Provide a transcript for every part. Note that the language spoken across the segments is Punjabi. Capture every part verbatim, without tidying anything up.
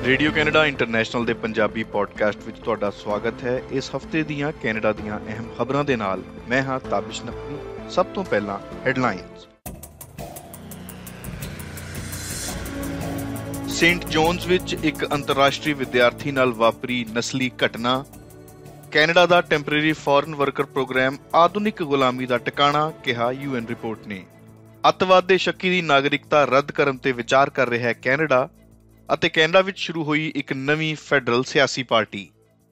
ਰੇਡੀਓ ਕੈਨੇਡਾ ਇੰਟਰਨੈਸ਼ਨਲ ਦੇ ਪੰਜਾਬੀ ਪੋਡਕਾਸਟ ਵਿੱਚ ਤੁਹਾਡਾ ਸਵਾਗਤ ਹੈ। ਇਸ ਹਫ਼ਤੇ ਦੀਆਂ ਕੈਨੇਡਾ ਦੀਆਂ ਅਹਿਮ ਖਬਰਾਂ ਦੇ ਨਾਲ ਮੈਂ ਹਾਂ ਤਾਬਿਸ਼ ਨਕਵੀ। ਸਭ ਤੋਂ ਪਹਿਲਾਂ ਹੈਡਲਾਈਨਸ। ਸੇਂਟ ਜੋਨਸ ਵਿੱਚ ਇੱਕ ਅੰਤਰਰਾਸ਼ਟਰੀ ਵਿਦਿਆਰਥੀ ਨਾਲ ਵਾਪਰੀ ਨਸਲੀ ਘਟਨਾ। ਕੈਨੇਡਾ ਦਾ ਟੈਂਪਰੇਰੀ ਫੋਰਨ ਵਰਕਰ ਪ੍ਰੋਗਰਾਮ ਆਧੁਨਿਕ ਗੁਲਾਮੀ ਦਾ ਟਿਕਾਣਾ, ਕਿਹਾ ਯੂਐਨ ਰਿਪੋਰਟ ਨੇ। ਅੱਤਵਾਦ ਦੇ ਸ਼ੱਕੀ ਦੀ ਨਾਗਰਿਕਤਾ ਰੱਦ ਕਰਨ ਤੇ ਵਿਚਾਰ ਕਰ ਰਿਹਾ ਹੈ ਕੈਨੇਡਾ। ਅਤੇ ਕੈਨੇਡਾ ਵਿੱਚ ਸ਼ੁਰੂ ਹੋਈ ਇੱਕ ਨਵੀਂ ਫੈਡਰਲ ਸਿਆਸੀ ਪਾਰਟੀ।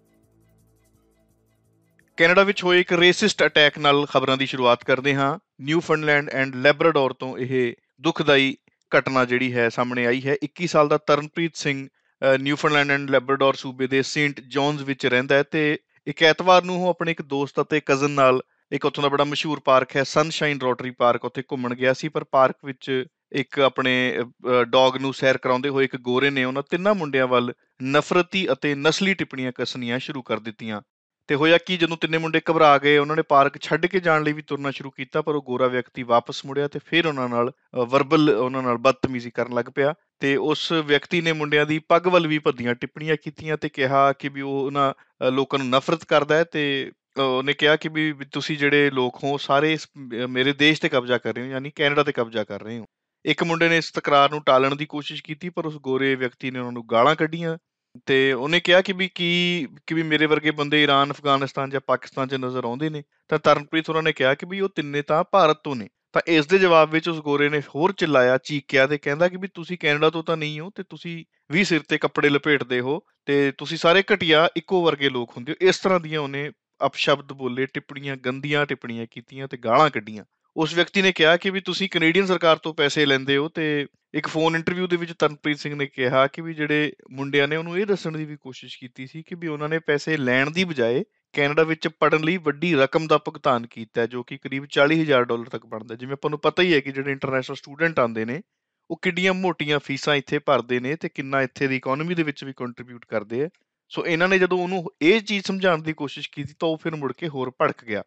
ਕੈਨੇਡਾ ਵਿੱਚ ਹੋਏ ਇੱਕ ਰੇਸਿਸਟ ਅਟੈਕ ਨਾਲ ਖਬਰਾਂ ਦੀ ਸ਼ੁਰੂਆਤ ਕਰਦੇ ਹਾਂ। ਨਿਊਫਾਊਂਡਲੈਂਡ ਐਂਡ ਲੈਬਰਾਡੋਰ ਤੋਂ ਇਹ ਦੁਖਦਾਈ ਘਟਨਾ ਜਿਹੜੀ ਹੈ ਸਾਹਮਣੇ ਆਈ ਹੈ। ਇੱਕੀ ਸਾਲ ਦਾ Taranpreet Singh Newfoundland and Labrador ਸੂਬੇ ਦੇ ਸੇਂਟ ਜੋਨਸ ਵਿੱਚ ਰਹਿੰਦਾ ਹੈ ਤੇ ਇੱਕ ਐਤਵਾਰ ਨੂੰ ਉਹ ਆਪਣੇ ਇੱਕ ਦੋਸਤ ਅਤੇ ਕਜ਼ਨ ਨਾਲ ਇੱਕ ਉੱਥੋਂ ਦਾ ਬੜਾ ਮਸ਼ਹੂਰ ਪਾਰਕ ਹੈ ਸਨਸ਼ਾਈਨ ਰੋਟਰੀ ਪਾਰਕ, ਉੱਥੇ ਘੁੰਮਣ ਗਿਆ ਸੀ। ਪਰ ਪਾਰਕ ਵਿੱਚ ਇੱਕ ਆਪਣੇ ਡੌਗ ਨੂੰ ਸੈਰ ਕਰਾਉਂਦੇ ਹੋਏ ਇੱਕ ਗੋਰੇ ਨੇ ਉਹਨਾਂ ਤਿੰਨਾਂ ਮੁੰਡਿਆਂ ਵੱਲ ਨਫ਼ਰਤੀ ਅਤੇ ਨਸਲੀ ਟਿੱਪਣੀਆਂ ਕੱਸਣੀਆਂ ਸ਼ੁਰੂ ਕਰ ਦਿੱਤੀਆਂ। ਤੇ ਹੋਇਆ ਕਿ ਜਦੋਂ ਤਿੰਨੇ ਮੁੰਡੇ ਘਬਰਾ ਗਏ, ਉਹਨਾਂ ਨੇ ਪਾਰਕ ਛੱਡ ਕੇ ਜਾਣ ਲਈ ਵੀ ਤੁਰਨਾ ਸ਼ੁਰੂ ਕੀਤਾ, ਪਰ ਉਹ ਗੋਰਾ ਵਿਅਕਤੀ ਵਾਪਸ ਮੁੜਿਆ ਤੇ ਫਿਰ ਉਹਨਾਂ ਨਾਲ ਵਰਬਲ ਉਹਨਾਂ ਨਾਲ ਬਦਤਮੀਜ਼ੀ ਕਰਨ ਲੱਗ ਪਿਆ। ਤੇ ਉਸ ਵਿਅਕਤੀ ਨੇ ਮੁੰਡਿਆਂ ਦੀ ਪੱਗ ਵੱਲ ਵੀ ਭੱਦੀਆਂ ਟਿੱਪਣੀਆਂ ਕੀਤੀਆਂ ਤੇ ਕਿਹਾ ਕਿ ਵੀ ਉਹ ਉਹਨਾਂ ਲੋਕਾਂ ਨੂੰ ਨਫ਼ਰਤ ਕਰਦਾ ਹੈ ਤੇ ਉਹਨੇ ਕਿਹਾ ਕਿ ਵੀ ਤੁਸੀਂ ਜਿਹੜੇ ਲੋਕ ਹੋ ਸਾਰੇ ਮੇਰੇ ਦੇਸ਼ ਤੇ ਕਬਜ਼ਾ ਕਰ ਰਹੇ ਹੋ, ਯਾਨੀ ਕੈਨੇਡਾ ਤੇ ਕਬਜ਼ਾ ਕਰ ਰਹੇ ਹੋ। ਇੱਕ ਮੁੰਡੇ ਨੇ ਇਸ ਤਕਰਾਰ ਨੂੰ ਟਾਲਣ ਦੀ ਕੋਸ਼ਿਸ਼ ਕੀਤੀ, ਪਰ ਉਸ ਗੋਰੇ ਵਿਅਕਤੀ ਨੇ ਉਹਨਾਂ ਨੂੰ ਗਾਲਾਂ ਕੱਢੀਆਂ ਤੇ ਉਹਨੇ ਕਿਹਾ ਕਿ ਵੀ ਕੀ ਕਿ ਵੀ ਮੇਰੇ ਵਰਗੇ ਬੰਦੇ ਈਰਾਨ, ਅਫਗਾਨਿਸਤਾਨ ਜਾਂ ਪਾਕਿਸਤਾਨ 'ਚ ਨਜ਼ਰ ਆਉਂਦੇ ਨੇ। ਤਾਂ ਤਰਨਪ੍ਰੀਤ ਹੋਰਾਂ ਨੇ ਕਿਹਾ ਕਿ ਵੀ ਉਹ ਤਿੰਨੇ ਤਾਂ ਭਾਰਤ ਤੋਂ ਨੇ। ਤਾਂ ਇਸ ਦੇ ਜਵਾਬ ਵਿੱਚ ਉਸ ਗੋਰੇ ਨੇ ਹੋਰ ਚਿল্ਲਾਇਆ, ਚੀਕਿਆ ਤੇ ਕਹਿੰਦਾ ਕਿ ਵੀ ਤੁਸੀਂ ਕੈਨੇਡਾ ਤੋਂ ਤਾਂ ਨਹੀਂ ਹੋ ਤੇ ਤੁਸੀਂ ਵੀ ਸਿਰ ਤੇ ਕੱਪੜੇ ਲਪੇਟਦੇ ਹੋ ਤੇ ਤੁਸੀਂ ਸਾਰੇ ਘਟੀਆ ਇੱਕੋ ਵਰਗੇ ਲੋਕ ਹੁੰਦੇ ਹੋ। ਇਸ ਤਰ੍ਹਾਂ ਦੀਆਂ ਉਹਨੇ ਅਪਸ਼ਬਦ ਬੋਲੇ, ਟਿੱਪਣੀਆਂ, ਗੰਦੀਆਂ ਟਿੱਪਣੀਆਂ ਕੀਤੀਆਂ ਤੇ ਗਾਲਾਂ ਕੱਢੀਆਂ। ਉਸ ਵਿਅਕਤੀ ਨੇ ਕਿਹਾ ਕਿ ਵੀ ਤੁਸੀਂ ਕੈਨੇਡੀਅਨ ਸਰਕਾਰ ਤੋਂ ਪੈਸੇ ਲੈਂਦੇ ਹੋ ਤੇ ਇੱਕ ਫੋਨ ਇੰਟਰਵਿਊ ਦੇ ਵਿੱਚ ਤਰਨਪ੍ਰੀਤ ਸਿੰਘ ਨੇ ਕਿਹਾ ਕਿ ਵੀ ਜਿਹੜੇ ਮੁੰਡਿਆਂ ਨੇ ਉਹਨੂੰ ਇਹ ਦੱਸਣ ਦੀ ਵੀ ਕੋਸ਼ਿਸ਼ ਕੀਤੀ ਸੀ ਕਿ ਵੀ ਉਹਨਾਂ ਨੇ ਪੈਸੇ ਲੈਣ ਦੀ ਬਜਾਏ ਕੈਨੇਡਾ ਵਿੱਚ ਪੜ੍ਹਨ ਲਈ ਵੱਡੀ ਰਕਮ ਦਾ ਭੁਗਤਾਨ ਕੀਤਾ, ਜੋ ਕਿ ਕਰੀਬ ਚਾਲੀ ਹਜ਼ਾਰ ਡਾਲਰ ਤੱਕ ਬਣਦਾ। ਜਿਵੇਂ ਆਪਾਂ ਨੂੰ ਪਤਾ ਹੀ ਹੈ ਕਿ ਜਿਹੜੇ ਇੰਟਰਨੈਸ਼ਨਲ ਸਟੂਡੈਂਟ ਆਉਂਦੇ ਨੇ ਉਹ ਕਿੱਡੀਆਂ ਮੋਟੀਆਂ ਫੀਸਾਂ ਇੱਥੇ ਭਰਦੇ ਨੇ ਤੇ ਕਿੰਨਾ ਇੱਥੇ ਦੀ ਇਕੋਨਮੀ ਦੇ ਵਿੱਚ ਵੀ ਕੰਟਰੀਬਿਊਟ ਕਰਦੇ ਆ। ਸੋ ਇਹਨਾਂ ਨੇ ਜਦੋਂ ਉਹਨੂੰ ਇਹ ਚੀਜ਼ ਸਮਝਾਉਣ ਦੀ ਕੋਸ਼ਿਸ਼ ਕੀਤੀ ਤਾਂ ਉਹ ਫਿਰ ਮੁੜ ਕੇ ਹੋਰ ਭੜਕ ਗਿਆ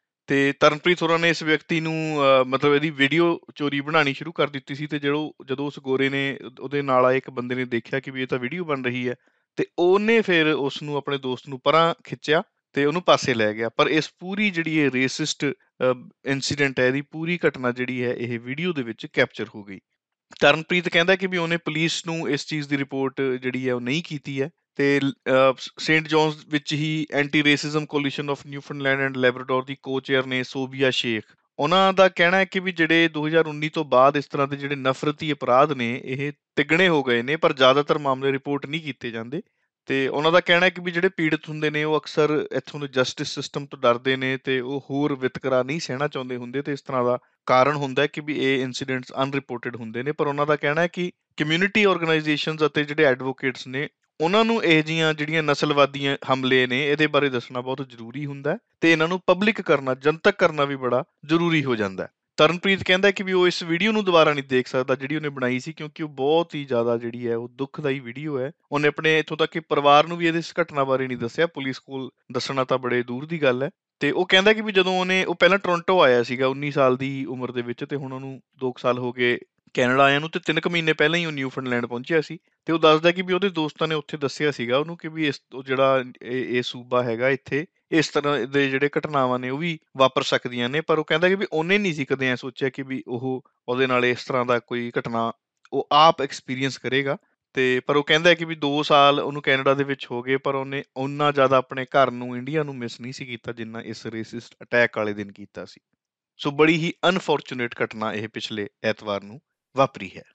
ਤੇ ਤਰਨਪ੍ਰੀਤ ਹੋਰਾਂ ਨੇ ਇਸ ਵਿਅਕਤੀ ਨੂੰ ਮਤਲਬ ਇਹਦੀ ਵੀਡੀਓ ਚੋਰੀ ਬਣਾਉਣੀ ਸ਼ੁਰੂ ਕਰ ਦਿੱਤੀ ਸੀ। ਤੇ ਜਦੋਂ ਜਦੋਂ ਉਸ ਗੋਰੇ ਨੇ ਉਹਦੇ ਨਾਲ ਆਏ ਇੱਕ ਬੰਦੇ ਨੇ ਦੇਖਿਆ ਕਿ ਵੀ ਇਹ ਤਾਂ ਵੀਡੀਓ ਬਣ ਰਹੀ ਹੈ ਤੇ ਉਹਨੇ ਫਿਰ ਉਸ ਨੂੰ ਆਪਣੇ ਦੋਸਤ ਨੂੰ ਪਰਾਂ ਖਿੱਚਿਆ ਤੇ ਉਹਨੂੰ ਪਾਸੇ ਲੈ ਗਿਆ। ਪਰ ਇਸ ਪੂਰੀ ਜਿਹੜੀ ਇਹ ਰੇਸਿਸਟ ਇਨਸੀਡੈਂਟ ਹੈ, ਇਹਦੀ ਪੂਰੀ ਘਟਨਾ ਜਿਹੜੀ ਹੈ ਇਹ ਵੀਡੀਓ ਦੇ ਵਿੱਚ ਕੈਪਚਰ ਹੋ ਗਈ। ਤਰਨਪ੍ਰੀਤ ਕਹਿੰਦਾ ਕਿ ਵੀ ਉਹਨੇ ਪੁਲਿਸ ਨੂੰ ਇਸ ਚੀਜ਼ ਦੀ ਰਿਪੋਰਟ ਜਿਹੜੀ ਹੈ ਉਹ ਨਹੀਂ ਕੀਤੀ ਹੈ ਤੇ ਸੇਂਟ ਜੋਨਸ ਵਿੱਚ ਹੀ anti racism coalition of Newfoundland and Labrador ਦੀ ਕੋ-ਚੇਅਰ ਨੇ ਸੋਬੀਆ ਸ਼ੇਖ। ਉਹਨਾਂ ਦਾ ਕਹਿਣਾ ਹੈ ਕਿ ਵੀ ਜਿਹੜੇ ਦੋ ਹਜ਼ਾਰ ਉੱਨੀ ਤੋਂ ਬਾਅਦ ਇਸ ਤਰ੍ਹਾਂ ਦੇ ਜਿਹੜੇ ਨਫ਼ਰਤੀ ਅਪਰਾਧ ਨੇ ਇਹ ਤਿੱਗਣੇ ਹੋ ਗਏ ਨੇ, ਪਰ ਜ਼ਿਆਦਾਤਰ ਮਾਮਲੇ ਰਿਪੋਰਟ ਨਹੀਂ ਕੀਤੇ ਜਾਂਦੇ। ਤੇ ਉਹਨਾਂ ਦਾ ਕਹਿਣਾ ਹੈ ਕਿ ਵੀ ਜਿਹੜੇ ਪੀੜਤ ਹੁੰਦੇ ਨੇ ਉਹ ਅਕਸਰ ਇੱਥੋਂ ਦੇ ਜਸਟਿਸ ਸਿਸਟਮ ਤੋਂ ਡਰਦੇ ਨੇ ਤੇ ਉਹ ਹੋਰ ਵਿਤਕਰਾ ਨਹੀਂ ਸਹਿਣਾ ਚਾਹੁੰਦੇ ਹੁੰਦੇ ਤੇ ਇਸ ਤਰ੍ਹਾਂ ਦਾ ਕਾਰਨ ਹੁੰਦਾ ਕਿ ਵੀ ਇਹ ਇਨਸੀਡੈਂਟਸ ਅਨਰਿਪੋਰਟਡ ਹੁੰਦੇ ਨੇ। ਪਰ ਉਹਨਾਂ ਦਾ ਕਹਿਣਾ ਹੈ ਕਿ ਕਮਿਊਨਿਟੀ ਆਰਗੇਨਾਈਜੇਸ਼ਨਸ ਅਤੇ ਜਿਹੜੇ ਐਡਵੋਕੇਟਸ ਨੇ ਉਹਨਾਂ ਨੂੰ ਇਹ ਜਿਹੀਆਂ ਜਿਹੜੀਆਂ ਨਸਲਵਾਦੀਆਂ ਹਮਲੇ ਨੇ ਇਹਦੇ ਬਾਰੇ ਦੱਸਣਾ ਬਹੁਤ ਜ਼ਰੂਰੀ ਹੁੰਦਾ ਤੇ ਇਹਨਾਂ ਨੂੰ ਪਬਲਿਕ ਕਰਨਾ, ਜਨਤਕ ਕਰਨਾ ਵੀ ਬੜਾ ਜ਼ਰੂਰੀ ਹੋ ਜਾਂਦਾ। ਤਰਨਪ੍ਰੀਤ ਕਹਿੰਦਾ ਕਿ ਵੀ ਉਹ ਇਸ ਵੀਡੀਓ ਨੂੰ ਦੁਬਾਰਾ ਨਹੀਂ ਦੇਖ ਸਕਦਾ ਜਿਹੜੀ ਉਹਨੇ ਬਣਾਈ ਸੀ, ਕਿਉਂਕਿ ਉਹ ਬਹੁਤ ਹੀ ਜ਼ਿਆਦਾ ਜਿਹੜੀ ਹੈ ਉਹ ਦੁੱਖਦਾਈ ਵੀਡੀਓ ਹੈ। ਉਹਨੇ ਆਪਣੇ ਇੱਥੋਂ ਤੱਕ ਕਿ ਪਰਿਵਾਰ ਨੂੰ ਵੀ ਇਹਦੇ ਇਸ ਘਟਨਾ ਬਾਰੇ ਨਹੀਂ ਦੱਸਿਆ, ਪੁਲਿਸ ਕੋਲ ਦੱਸਣਾ ਤਾਂ ਬੜੇ ਦੂਰ ਦੀ ਗੱਲ ਹੈ। ਤੇ ਉਹ ਕਹਿੰਦਾ ਕਿ ਵੀ ਜਦੋਂ ਉਹਨੇ ਉਹ ਪਹਿਲਾਂ ਟੋਰਾਂਟੋ ਆਇਆ ਸੀਗਾ ਉੱਨੀ ਸਾਲ ਦੀ ਉਮਰ ਦੇ ਵਿੱਚ ਤੇ ਹੁਣ ਉਹਨੂੰ ਦੋ ਕੁ ਸਾਲ ਹੋ ਗਏ ਕੈਨੇਡਾ ਆਇਆ ਨੂੰ ਤੇ ਤਿੰਨ ਕੁ ਮਹੀਨੇ ਪਹਿਲਾਂ ਹੀ ਉਹ ਨਿਊਫਾਊਂਡਲੈਂਡ ਪਹੁੰਚਿਆ ਸੀ। ਤੇ ਉਹ ਦੱਸਦਾ ਕਿ ਵੀ ਉਹਦੇ ਦੋਸਤਾਂ ਨੇ ਉੱਥੇ ਦੱਸਿਆ ਸੀਗਾ ਉਹਨੂੰ ਕਿ ਵੀ ਇਸ ਜਿਹੜਾ ਇਹ ਸੂਬਾ ਹੈਗਾ ਇੱਥੇ ਇਸ ਤਰ੍ਹਾਂ ਦੇ ਜਿਹੜੇ ਘਟਨਾਵਾਂ ਨੇ ਉਹ ਵੀ ਵਾਪਰ ਸਕਦੀਆਂ ਨੇ। ਪਰ ਉਹ ਕਹਿੰਦਾ ਕਿ ਵੀ ਉਹਨੇ ਨਹੀਂ ਸੀ ਕਦੇ ਐ ਸੋਚਿਆ ਕਿ ਵੀ ਉਹ ਉਹਦੇ ਨਾਲ ਇਸ ਤਰ੍ਹਾਂ ਦਾ ਕੋਈ ਘਟਨਾ ਉਹ ਆਪ ਐਕਸਪੀਰੀਅੰਸ ਕਰੇਗਾ। ਤੇ ਪਰ ਉਹ ਕਹਿੰਦਾ ਕਿ ਵੀ ਦੋ ਸਾਲ ਉਹਨੂੰ ਕੈਨੇਡਾ ਦੇ ਵਿੱਚ ਹੋ ਗਏ, ਪਰ ਉਹਨੇ ਓਨਾ ਜ਼ਿਆਦਾ ਆਪਣੇ ਘਰ ਨੂੰ, ਇੰਡੀਆ ਨੂੰ ਮਿਸ ਨਹੀਂ ਸੀ ਕੀਤਾ ਜਿੰਨਾ ਇਸ ਰੇਸਿਸਟ ਅਟੈਕ ਵਾਲੇ ਦਿਨ ਕੀਤਾ ਸੀ। ਸੋ ਬੜੀ ਹੀ ਅਨਫੋਰਚੂਨੇਟ ਘਟਨਾ ਇਹ ਪਿਛਲੇ ਐਤਵਾਰ ਨੂੰ ਵਾਪਰੀ ਹੈ।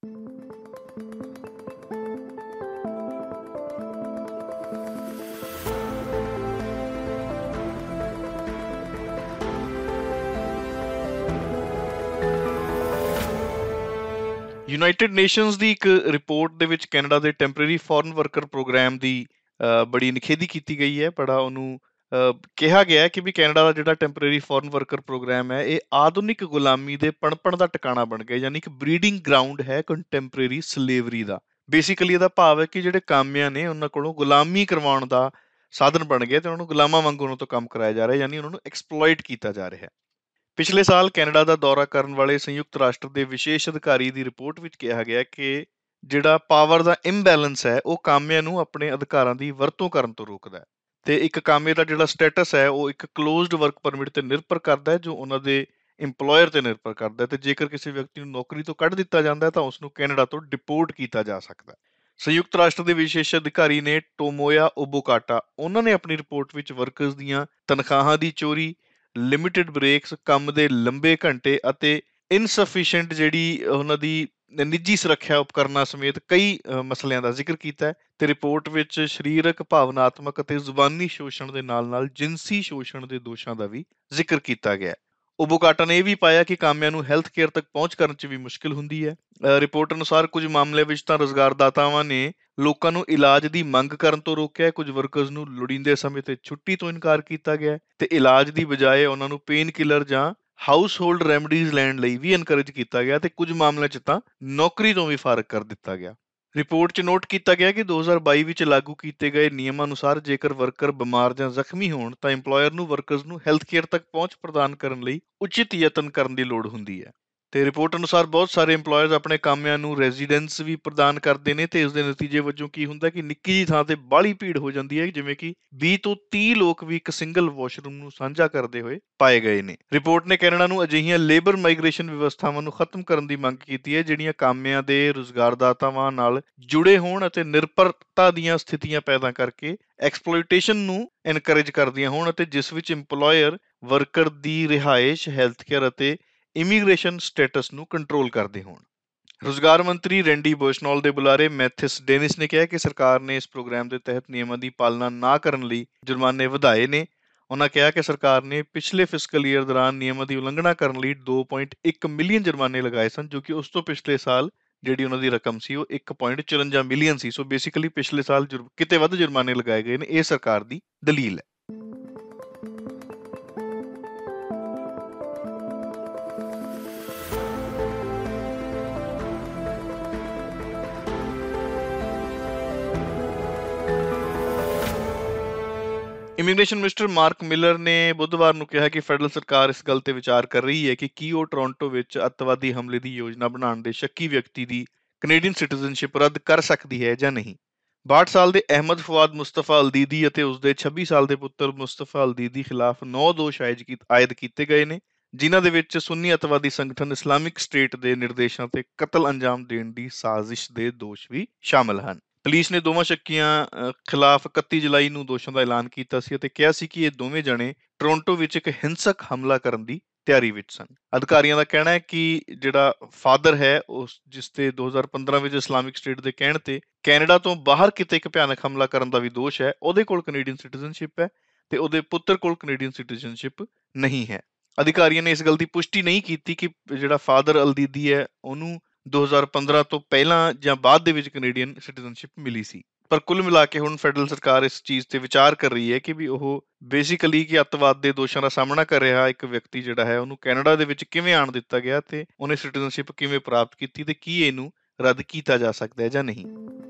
ਯੂਨਾਈਟਿਡ ਨੇਸ਼ਨਸ ਦੀ ਇੱਕ ਰਿਪੋਰਟ ਦੇ ਵਿੱਚ ਕੈਨੇਡਾ ਦੇ ਟੈਂਪਰੇਰੀ ਫੋਰਨ ਵਰਕਰ ਪ੍ਰੋਗਰਾਮ ਦੀ ਬੜੀ ਨਿਖੇਧੀ ਕੀਤੀ ਗਈ ਹੈ। ਬੜਾ ਉਹਨੂੰ ਕਿਹਾ ਗਿਆ ਕਿ ਵੀ ਕੈਨੇਡਾ ਦਾ ਜਿਹੜਾ ਟੈਂਪਰੇਰੀ ਫੋਰਨ ਵਰਕਰ ਪ੍ਰੋਗਰਾਮ ਹੈ ਇਹ ਆਧੁਨਿਕ ਗੁਲਾਮੀ ਦੇ ਪਣਪਣ ਦਾ ਟਿਕਾਣਾ ਬਣ ਗਿਆ, ਯਾਨੀ ਕਿ ਬਰੀਡਿੰਗ ਗਰਾਊਂਡ ਹੈ ਕੰਟੈਂਪਰੇਰੀ ਸਲੇਵਰੀ ਦਾ। ਬੇਸਿਕਲੀ ਇਹਦਾ ਭਾਵ ਹੈ ਕਿ ਜਿਹੜੇ ਕਾਮਿਆਂ ਨੇ ਉਹਨਾਂ ਕੋਲੋਂ ਗੁਲਾਮੀ ਕਰਵਾਉਣ ਦਾ ਸਾਧਨ ਬਣ ਗਿਆ ਤੇ ਉਹਨਾਂ ਨੂੰ ਗੁਲਾਮਾਂ ਵਾਂਗੂ ਉਹਨਾਂ ਤੋਂ ਕੰਮ ਕਰਾਇਆ ਜਾ ਰਿਹਾ, ਯਾਨੀ ਉਹਨਾਂ ਨੂੰ ਐਕਸਪਲੋਇਟ ਕੀਤਾ ਜਾ ਰਿਹਾ। ਪਿਛਲੇ ਸਾਲ ਕੈਨੇਡਾ ਦਾ ਦੌਰਾ ਕਰਨ ਵਾਲੇ ਸੰਯੁਕਤ ਰਾਸ਼ਟਰ ਦੇ ਵਿਸ਼ੇਸ਼ ਅਧਿਕਾਰੀ ਦੀ ਰਿਪੋਰਟ ਵਿੱਚ ਕਿਹਾ ਗਿਆ ਕਿ ਜਿਹੜਾ ਪਾਵਰ ਦਾ ਇੰਬੈਲੈਂਸ ਹੈ ਉਹ ਕਾਮਿਆਂ ਨੂੰ ਆਪਣੇ ਅਧਿਕਾਰਾਂ ਦੀ ਵਰਤੋਂ ਕਰਨ ਤੋਂ ਰੋਕਦਾ ਹੈ। ਤੇ ਇੱਕ ਕਾਮੇ ਦਾ ਜਿਹੜਾ ਸਟੇਟਸ ਹੈ ਉਹ ਇੱਕ ਕਲੋਜ਼ਡ ਵਰਕ ਪਰਮਿਟ ਤੇ ਨਿਰਭਰ ਕਰਦਾ ਹੈ, ਜੋ ਉਹਨਾਂ ਦੇ ਇੰਪਲੋਇਰ ਤੇ ਨਿਰਭਰ ਕਰਦਾ ਹੈ। ਤੇ ਜੇਕਰ ਕਿਸੇ ਵਿਅਕਤੀ ਨੂੰ ਨੌਕਰੀ ਤੋਂ ਕੱਢ ਦਿੱਤਾ ਜਾਂਦਾ ਹੈ ਤਾਂ ਉਸ ਨੂੰ ਕੈਨੇਡਾ ਤੋਂ ਡਿਪੋਰਟ ਕੀਤਾ ਜਾ ਸਕਦਾ ਹੈ। ਸੰਯੁਕਤ ਰਾਸ਼ਟਰ ਦੇ ਵਿਸ਼ੇਸ਼ ਅਧਿਕਾਰੀ ਨੇ ਟੋਮੋਇਆ ਓਬੋਕਾਟਾ, ਉਹਨਾਂ ਨੇ ਆਪਣੀ ਰਿਪੋਰਟ ਵਿੱਚ ਵਰਕਰਸ ਦੀਆਂ ਤਨਖਾਹਾਂ ਦੀ ਚੋਰੀ, ਲਿਮਿਟਿਡ ਬ੍ਰੇਕਸ, ਕੰਮ ਦੇ ਲੰਬੇ ਘੰਟੇ ਅਤੇ ਇਨਸਫੀਸ਼ੀਐਂਟ ਜਿਹੜੀ ਉਹਨਾਂ ਦੀ ਨਿੱਜੀ ਸੁਰੱਖਿਆ ਉਪਕਰਨਾਂ ਸਮੇਤ ਕਈ ਅ, ਮਸਲਿਆਂ ਦਾ ਜ਼ਿਕਰ ਕੀਤਾ ਹੈ। ਤੇ ਰਿਪੋਰਟ ਵਿੱਚ ਸਰੀਰਕ, ਭਾਵਨਾਤਮਕ ਅਤੇ ਜ਼ੁਬਾਨੀ ਸ਼ੋਸ਼ਣ ਦੇ ਨਾਲ-ਨਾਲ ਜਿਨਸੀ ਸ਼ੋਸ਼ਣ ਦੇ ਦੋਸ਼ਾਂ ਦਾ ਵੀ ਜ਼ਿਕਰ ਕੀਤਾ ਗਿਆ ਹੈ। ਉਬੋਕਾਟਾ ਨੇ ਇਹ ਵੀ ਪਾਇਆ ਕਿ ਕਾਮਿਆਂ ਨੂੰ ਹੈਲਥ ਕੇਅਰ ਤੱਕ ਪਹੁੰਚ ਕਰਨ 'ਚ ਵੀ ਮੁਸ਼ਕਿਲ ਹੁੰਦੀ ਹੈ। ਅ, ਰਿਪੋਰਟ ਅਨੁਸਾਰ ਕੁਝ ਮਾਮਲਿਆਂ ਵਿੱਚ ਤਾਂ ਰੁਜ਼ਗਾਰਦਾਤਾਵਾਂ ਨੇ ਲੋਕਾਂ ਨੂੰ ਇਲਾਜ ਦੀ ਮੰਗ ਕਰਨ ਤੋਂ ਰੋਕਿਆ ਹੈ, ਕੁਝ ਵਰਕਰਸ ਨੂੰ ਲੋੜੀਂਦੇ ਸਮੇਂ ਤੇ ਛੁੱਟੀ ਤੋਂ ਇਨਕਾਰ ਕੀਤਾ ਗਿਆ ਹੈ ਤੇ ਇਲਾਜ ਦੀ ਬਜਾਏ ਉਹਨਾਂ ਨੂੰ ਪੇਨ ਕਿਲਰ ਜਾਂ ਹਾਊਸ ਹੋਲਡ ਰੈਮਡੀਜ਼ ਲੈਣ ਲਈ ਵੀ ਐਨਕਰੇਜ ਕੀਤਾ ਗਿਆ ਤੇ ਕੁਝ ਮਾਮਲਿਆਂ 'ਚ ਤਾਂ ਨੌਕਰੀ ਤੋਂ ਵੀ ਫਾਰਗ ਕਰ ਦਿੱਤਾ ਗਿਆ। ਰਿਪੋਰਟ 'ਚ ਨੋਟ ਕੀਤਾ ਗਿਆ ਕਿ ਦੋ ਹਜ਼ਾਰ ਬਾਈ ਵਿੱਚ ਲਾਗੂ ਕੀਤੇ ਗਏ ਨਿਯਮਾਂ ਅਨੁਸਾਰ ਜੇਕਰ ਵਰਕਰ ਬਿਮਾਰ ਜਾਂ ਜ਼ਖਮੀ ਹੋਣ ਤਾਂ ਇੰਪਲੋਇਰ ਨੂੰ ਵਰਕਰਸ ਨੂੰ ਹੈਲਥ ਕੇਅਰ ਤੱਕ ਪਹੁੰਚ ਪ੍ਰਦਾਨ ਕਰਨ ਲਈ ਉਚਿਤ ਯਤਨ ਕਰਨ ਦੀ ਲੋੜ ਹੁੰਦੀ ਹੈ। ਤੇ ਰਿਪੋਰਟ ਅਨੁਸਾਰ ਬਹੁਤ ਸਾਰੇ ਇੰਪਲੋਇਰਸ ਆਪਣੇ ਕਾਮਿਆਂ ਨੂੰ ਰੈਜ਼ੀਡੈਂਸ ਵੀ ਪ੍ਰਦਾਨ ਕਰਦੇ ਨੇ ਤੇ ਇਸ ਦੇ ਨਤੀਜੇ ਵਜੋਂ ਕੀ ਹੁੰਦਾ ਕਿ ਨਿੱਕੀ ਜਿਹੀ ਥਾਂ ਤੇ ਬਾਹਲੀ ਭੀੜ ਹੋ ਜਾਂਦੀ ਹੈ, ਜਿਵੇਂ ਕਿ ਵੀਹ ਤੋਂ ਤੀਹ ਲੋਕ ਵੀ ਇੱਕ ਸਿੰਗਲ ਵਾਸ਼ਰੂਮ ਨੂੰ ਸਾਂਝਾ ਕਰਦੇ ਹੋਏ ਪਾਏ ਗਏ ਨੇ। ਰਿਪੋਰਟ ਨੇ ਕੈਨੇਡਾ ਨੂੰ ਅਜਿਹੀਆਂ ਲੇਬਰ ਮਾਈਗ੍ਰੇਸ਼ਨ ਵਿਵਸਥਾਵਾਂ ਨੂੰ ਖਤਮ ਕਰਨ ਦੀ ਮੰਗ ਕੀਤੀ ਹੈ ਜਿਹੜੀਆਂ ਕਾਮਿਆਂ ਦੇ ਰੁਜ਼ਗਾਰਦਾਤਾਵਾਂ ਨਾਲ ਜੁੜੇ ਹੋਣ ਅਤੇ ਨਿਰਭਰਤਾ ਦੀਆਂ ਸਥਿਤੀਆਂ ਪੈਦਾ ਕਰਕੇ ਐਕਸਪਲੋਇਟੇਸ਼ਨ ਨੂੰ ਐਨਕਰੇਜ ਕਰਦੀਆਂ ਹੋਣ ਅਤੇ ਜਿਸ ਵਿੱਚ ਇੰਪਲੋਇਰ ਵਰਕਰ ਦੀ ਰਿਹਾਇਸ਼, ਹੈਲਥ ਕੇਅਰ ਅਤੇ ਇਮੀਗ੍ਰੇਸ਼ਨ ਸਟੇਟਸ ਨੂੰ ਕੰਟਰੋਲ ਕਰਦੇ ਹੋਣ। ਰੁਜ਼ਗਾਰ ਮੰਤਰੀ ਰੈਂਡੀ ਬੋਸ਼ਨੋਲ ਦੇ ਬੁਲਾਰੇ ਮੈਥਿਸ ਡੇਨਿਸ ਨੇ ਕਿਹਾ ਕਿ ਸਰਕਾਰ ਨੇ ਇਸ ਪ੍ਰੋਗਰਾਮ ਦੇ ਤਹਿਤ ਨਿਯਮਾਂ ਦੀ ਪਾਲਣਾ ਨਾ ਕਰਨ ਲਈ ਜੁਰਮਾਨੇ ਵਧਾਏ ਨੇ। ਉਹਨਾਂ ਕਿਹਾ ਕਿ ਸਰਕਾਰ ਨੇ ਪਿਛਲੇ ਫਿਸਕਲ ਈਅਰ ਦੌਰਾਨ ਨਿਯਮਾਂ ਦੀ ਉਲੰਘਣਾ ਕਰਨ ਲਈ ਦੋ ਪੁਆਇੰਟ ਇੱਕ ਮਿਲੀਅਨ ਜੁਰਮਾਨੇ ਲਗਾਏ ਸਨ, ਜੋ ਕਿ ਉਸ ਤੋਂ ਪਿਛਲੇ ਸਾਲ ਜਿਹੜੀ ਉਹਨਾਂ ਦੀ ਰਕਮ ਸੀ ਉਹ ਇੱਕ ਪੁਆਇੰਟ ਚੁਰੰਜਾ ਮਿਲੀਅਨ ਸੀ। ਸੋ ਬੇਸਿਕਲੀ ਪਿਛਲੇ ਸਾਲ ਜੁਰ- ਕਿਤੇ ਵੱਧ ਜੁਰਮਾਨੇ ਲਗਾਏ ਗਏ ਨੇ, ਇਹ ਸਰਕਾਰ ਦੀ ਦਲੀਲ ਹੈ। ਇਮੀਗ੍ਰੇਸ਼ਨ ਮਿਨਿਸਟਰ ਮਾਰਕ ਮਿਲਰ ਨੇ ਬੁੱਧਵਾਰ ਨੂੰ ਕਿਹਾ ਕਿ ਫੈਡਰਲ ਸਰਕਾਰ ਇਸ ਗੱਲ ਤੇ ਵਿਚਾਰ ਕਰ ਰਹੀ ਹੈ ਕਿ ਕੀ ਉਹ ਟੋਰਾਂਟੋ ਵਿੱਚ ਅੱਤਵਾਦੀ ਹਮਲੇ ਦੀ ਯੋਜਨਾ ਬਣਾਉਣ ਦੇ ਸ਼ੱਕੀ ਵਿਅਕਤੀ ਦੀ ਕੈਨੇਡੀਅਨ ਸਿਟੀਜ਼ਨਸ਼ਿਪ ਰੱਦ ਕਰ ਸਕਦੀ ਹੈ ਜਾਂ ਨਹੀਂ। ਬਾਹਠ ਸਾਲ ਦੇ ਅਹਿਮਦ ਫਵਾਦ ਮੁਸਤਫਾ ਅਲਦੀਦੀ ਅਤੇ ਉਸਦੇ ਛੱਬੀ ਸਾਲ ਦੇ ਪੁੱਤਰ ਮੁਸਤਫਾ ਅਲਦੀਦੀ ਖਿਲਾਫ ਨੌ ਦੋਸ਼ ਆਇਜ ਕੀ- ਆਇਦ ਕੀਤੇ ਗਏ ਨੇ, ਜਿਨ੍ਹਾਂ ਦੇ ਵਿੱਚ ਸੁੰਨੀ ਅੱਤਵਾਦੀ ਸੰਗਠਨ ਇਸਲਾਮਿਕ ਸਟੇਟ ਦੇ ਨਿਰਦੇਸ਼ਾਂ ਤੇ ਕਤਲ ਅੰਜਾਮ ਦੇਣ ਦੀ ਸਾਜ਼ਿਸ਼ ਦੇ ਦੋਸ਼ ਵੀ ਸ਼ਾਮਲ ਹਨ। ਪੁਲਿਸ ਨੇ ਦੋਵਾਂ ਸ਼ੱਕੀਆਂ ਅ, ਖਿਲਾਫ ਇਕੱਤੀ ਜੁਲਾਈ ਨੂੰ ਦੋਸ਼ਾਂ ਦਾ ਐਲਾਨ ਕੀਤਾ ਸੀ ਅਤੇ ਕਿਹਾ ਸੀ ਕਿ ਇਹ ਦੋਵੇਂ ਜਣੇ ਟੋਰਾਂਟੋ ਵਿੱਚ ਇੱਕ ਹਿੰਸਕ ਹਮਲਾ ਕਰਨ ਦੀ ਤਿਆਰੀ ਵਿੱਚ ਸਨ। ਅਧਿਕਾਰੀਆਂ ਦਾ ਕਹਿਣਾ ਹੈ ਕਿ ਜਿਹੜਾ ਫਾਦਰ ਹੈ, ਉਸ ਜਿਸ ਤੇ ਦੋ ਹਜ਼ਾਰ ਪੰਦਰਾਂ ਵਿੱਚ ਇਸਲਾਮਿਕ ਸਟੇਟ ਦੇ ਕਹਿਣ ਤੇ ਕੈਨੇਡਾ ਤੋਂ ਬਾਹਰ ਕਿਤੇ ਇੱਕ ਭਿਆਨਕ ਹਮਲਾ ਕਰਨ ਦਾ ਵੀ ਦੋਸ਼ ਹੈ, ਉਹਦੇ ਕੋਲ ਕੈਨੇਡੀਅਨ ਸਿਟੀਜ਼ਨਸ਼ਿਪ ਹੈ ਤੇ ਉਹਦੇ ਪੁੱਤਰ ਕੋਲ ਕੈਨੇਡੀਅਨ ਸਿਟੀਜ਼ਨਸ਼ਿਪ ਨਹੀਂ ਹੈ। ਅਧਿਕਾਰੀਆਂ ਨੇ ਇਸ ਗੱਲ ਦੀ ਪੁਸ਼ਟੀ ਨਹੀਂ ਕੀਤੀ ਕਿ ਜਿਹੜਾ ਫਾਦਰ ਅਲਦੀਦੀ ਹੈ ਉਹਨੂੰ ਦੋ ਹਜ਼ਾਰ ਪੰਦਰਾਂ ਤੋਂ ਪਹਿਲਾਂ ਜਾਂ ਬਾਅਦ ਦੇ ਵਿੱਚ ਕੈਨੇਡੀਅਨ ਸਿਟੀਜ਼ਨਸ਼ਿਪ ਮਿਲੀ ਸੀ। ਪਰ ਕੁੱਲ ਮਿਲਾ ਕੇ ਹੁਣ ਫੈਡਰਲ ਸਰਕਾਰ ਇਸ ਚੀਜ਼ ਤੇ ਵਿਚਾਰ ਕਰ ਰਹੀ ਹੈ ਕਿ ਵੀ ਉਹ ਬੇਸਿਕਲੀ ਕਿ ਅੱਤਵਾਦ ਦੇ ਦੋਸ਼ਾਂ ਦਾ ਸਾਹਮਣਾ ਕਰ ਰਿਹਾ ਇੱਕ ਵਿਅਕਤੀ ਜਿਹੜਾ ਹੈ ਉਹਨੂੰ ਕੈਨੇਡਾ ਦੇ ਵਿੱਚ ਕਿਵੇਂ ਆਉਣ ਦਿੱਤਾ ਗਿਆ ਤੇ ਉਹਨੇ ਸਿਟੀਜ਼ਨਸ਼ਿਪ ਕਿਵੇਂ ਪ੍ਰਾਪਤ ਕੀਤੀ ਤੇ ਕੀ ਇਹਨੂੰ ਰੱਦ ਕੀਤਾ ਜਾ ਸਕਦਾ ਹੈ ਜਾਂ ਨਹੀਂ।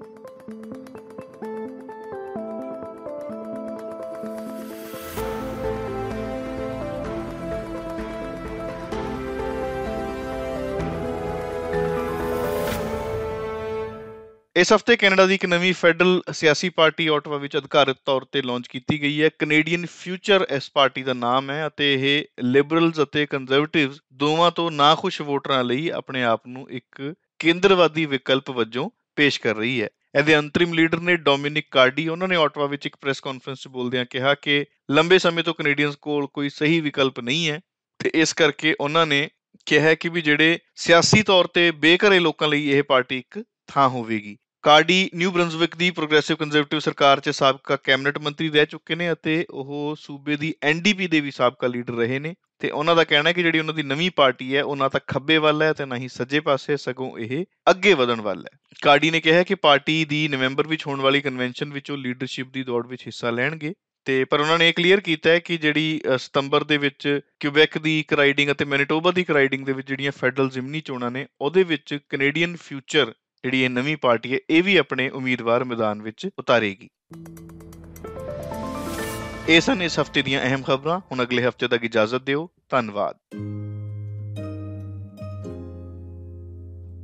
ਇਸ ਹਫ਼ਤੇ ਕੈਨੇਡਾ ਦੀ ਇੱਕ ਨਵੀਂ ਫੈਡਰਲ ਸਿਆਸੀ ਪਾਰਟੀ ਓਟਵਾ ਵਿੱਚ ਅਧਿਕਾਰਤ ਤੌਰ ਤੇ ਲਾਂਚ ਕੀਤੀ ਗਈ ਹੈ। ਕੈਨੇਡੀਅਨ ਫਿਊਚਰ ਇਸ ਪਾਰਟੀ ਦਾ ਨਾਮ ਹੈ ਅਤੇ ਇਹ ਲਿਬਰਲਸ ਅਤੇ ਕੰਜ਼ਰਵੇਟਿਵਸ ਦੋਵਾਂ ਤੋਂ ਨਾਖੁਸ਼ ਵੋਟਰਾਂ ਲਈ ਆਪਣੇ ਆਪ ਨੂੰ ਇੱਕ ਕੇਂਦਰਵਾਦੀ ਵਿਕਲਪ ਵਜੋਂ ਪੇਸ਼ ਕਰ ਰਹੀ ਹੈ। ਇਹਦੇ ਅੰਤਰਿਮ ਲੀਡਰ ਨੇ ਡੋਮਿਨਿਕ ਕਾਰਡੀ। ਉਹਨਾਂ ਨੇ ਓਟਵਾ ਵਿੱਚ ਇੱਕ ਪ੍ਰੈਸ ਕਾਨਫਰੰਸ 'ਚ ਬੋਲਦਿਆਂ ਕਿਹਾ ਕਿ ਲੰਬੇ ਸਮੇਂ ਤੋਂ ਕੈਨੇਡੀਅਨਸ ਕੋਲ ਕੋਈ ਸਹੀ ਵਿਕਲਪ ਨਹੀਂ ਹੈ ਤੇ ਇਸ ਕਰਕੇ ਉਹਨਾਂ ਨੇ ਕਿਹਾ ਕਿ ਵੀ ਜਿਹੜੇ ਸਿਆਸੀ ਤੌਰ ਤੇ ਬੇਘਰੇ ਲੋਕਾਂ ਲਈ ਇਹ ਪਾਰਟੀ ਇੱਕ ਥਾਂ ਹੋਵੇਗੀ। ਕਾਰਡੀ ਨਿਊ ਬਰੰਜ਼ਵਿਕ ਦੀ ਪ੍ਰੋਗਰੈਸਿਵ ਕੰਜ਼ਰਵੇਟਿਵ ਸਰਕਾਰ 'ਚ ਸਾਬਕਾ ਕੈਬਨਿਟ ਮੰਤਰੀ ਰਹਿ ਚੁੱਕੇ ਨੇ ਅਤੇ ਉਹ ਸੂਬੇ ਦੀ ਐਨ ਡੀ ਪੀ ਦੇ ਵੀ ਸਾਬਕਾ ਲੀਡਰ ਰਹੇ ਨੇ ਤੇ ਉਹਨਾਂ ਦਾ ਕਹਿਣਾ ਹੈ ਕਿ ਜਿਹੜੀ ਉਹਨਾਂ ਦੀ ਨਵੀਂ ਪਾਰਟੀ ਹੈ ਉਹ ਨਾ ਤਾਂ ਖੱਬੇ ਵੱਲ ਹੈ ਤੇ ਨਾ ਹੀ ਸੱਜੇ ਪਾਸੇ, ਸਗੋਂ ਇਹ ਅੱਗੇ ਵਧਣ ਵੱਲ ਹੈ। ਕਾਰਡੀ ਨੇ ਕਿਹਾ ਕਿ ਪਾਰਟੀ ਦੀ ਨਵੰਬਰ ਵਿੱਚ ਹੋਣ ਵਾਲੀ ਕਨਵੈਨਸ਼ਨ ਵਿੱਚ ਉਹ ਲੀਡਰਸ਼ਿਪ ਦੀ ਦੌੜ ਵਿੱਚ ਹਿੱਸਾ ਲੈਣਗੇ ਤੇ ਪਰ ਉਹਨਾਂ ਨੇ ਇਹ ਕਲੀਅਰ ਕੀਤਾ ਹੈ ਕਿ ਜਿਹੜੀ ਅ, ਸਤੰਬਰ ਦੇ ਵਿੱਚ ਕਿਊਬੈਕ ਦੀ ਇੱਕ ਰਾਈਡਿੰਗ ਅਤੇ ਮੈਨੀਟੋਬਾ ਦੀ ਇੱਕ ਰਾਈਡਿੰਗ ਦੇ ਵਿੱਚ ਜਿਹੜੀਆਂ ਫੈਡਰਲ ਜ਼ਿਮਨੀ ਚੋਣਾਂ ਨੇ ਉਹਦੇ ਵਿੱਚ ਕੈਨੇਡੀਅਨ ਫਿਊਚਰ ਜਿਹੜੀ ਇਹ ਨਵੀਂ ਪਾਰਟੀ ਹੈ ਇਹ ਵੀ ਆਪਣੇ ਉਮੀਦਵਾਰ ਮੈਦਾਨ ਵਿੱਚ ਉਤਾਰੇਗੀ। ਇਹ ਸਨ ਇਸ ਹਫ਼ਤੇ ਦੀਆਂ ਅਹਿਮ ਖਬਰਾਂ। ਹੁਣ ਅਗਲੇ ਹਫ਼ਤੇ ਤੱਕ ਇਜਾਜ਼ਤ ਦਿਓ। ਧੰਨਵਾਦ।